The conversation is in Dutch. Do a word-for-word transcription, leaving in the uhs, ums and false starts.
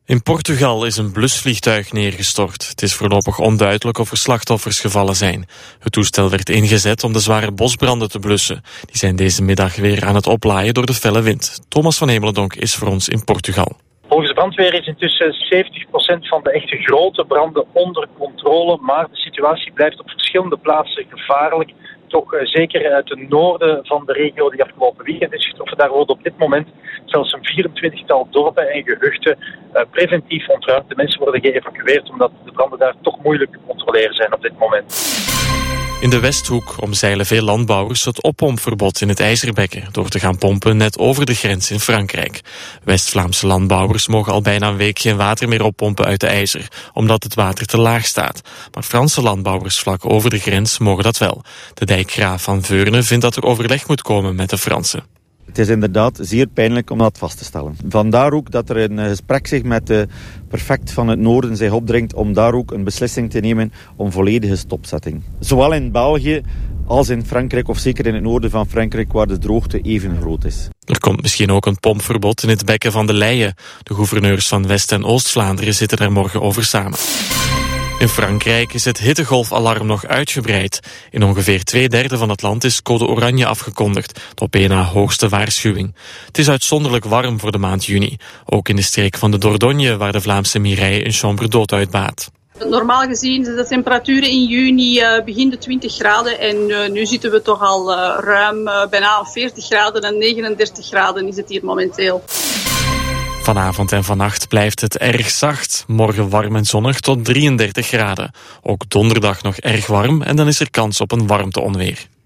In Portugal is een blusvliegtuig neergestort. Het is voorlopig onduidelijk of er slachtoffers gevallen zijn. Het toestel werd ingezet om de zware bosbranden te blussen. Die zijn deze middag weer aan het oplaaien door de felle wind. Thomas van Hemelendonk is voor ons in Portugal. Volgens de brandweer is intussen zeventig procent van de echte grote branden onder controle. Maar de situatie blijft op verschillende plaatsen gevaarlijk. Toch uh, zeker uit het noorden van de regio die afgelopen weekend is getroffen. Daar worden op dit moment zelfs een vierentwintigtal dorpen en gehuchten uh, preventief ontruimd. De mensen worden geëvacueerd omdat de branden daar toch moeilijk te controleren zijn op dit moment. In de Westhoek omzeilen veel landbouwers het oppompverbod in het IJzerbekken door te gaan pompen net over de grens in Frankrijk. West-Vlaamse landbouwers mogen al bijna een week geen water meer oppompen uit de IJzer, omdat het water te laag staat. Maar Franse landbouwers vlak over de grens mogen dat wel. De dijkgraaf van Veurne vindt dat er overleg moet komen met de Fransen. Het is inderdaad zeer pijnlijk om dat vast te stellen. Vandaar ook dat er een gesprek zich met de prefect van het noorden zich opdringt om daar ook een beslissing te nemen om volledige stopzetting. Zowel in België als in Frankrijk, of zeker in het noorden van Frankrijk, waar de droogte even groot is. Er komt misschien ook een pompverbod in het bekken van de Leie. De gouverneurs van West- en Oost-Vlaanderen zitten daar morgen over samen. In Frankrijk is het hittegolfalarm nog uitgebreid. In ongeveer twee derde van het land is code oranje afgekondigd, de op één na hoogste waarschuwing. Het is uitzonderlijk warm voor de maand juni. Ook in de streek van de Dordogne, waar de Vlaamse Mireille een chambre d'hôte uitbaat. Normaal gezien zijn de temperaturen in juni uh, begin de twintig graden en uh, nu zitten we toch al uh, ruim uh, bijna veertig graden en negenendertig graden is het hier momenteel. Vanavond en vannacht blijft het erg zacht. Morgen warm en zonnig tot drieëndertig graden. Ook donderdag nog erg warm en dan is er kans op een warmteonweer.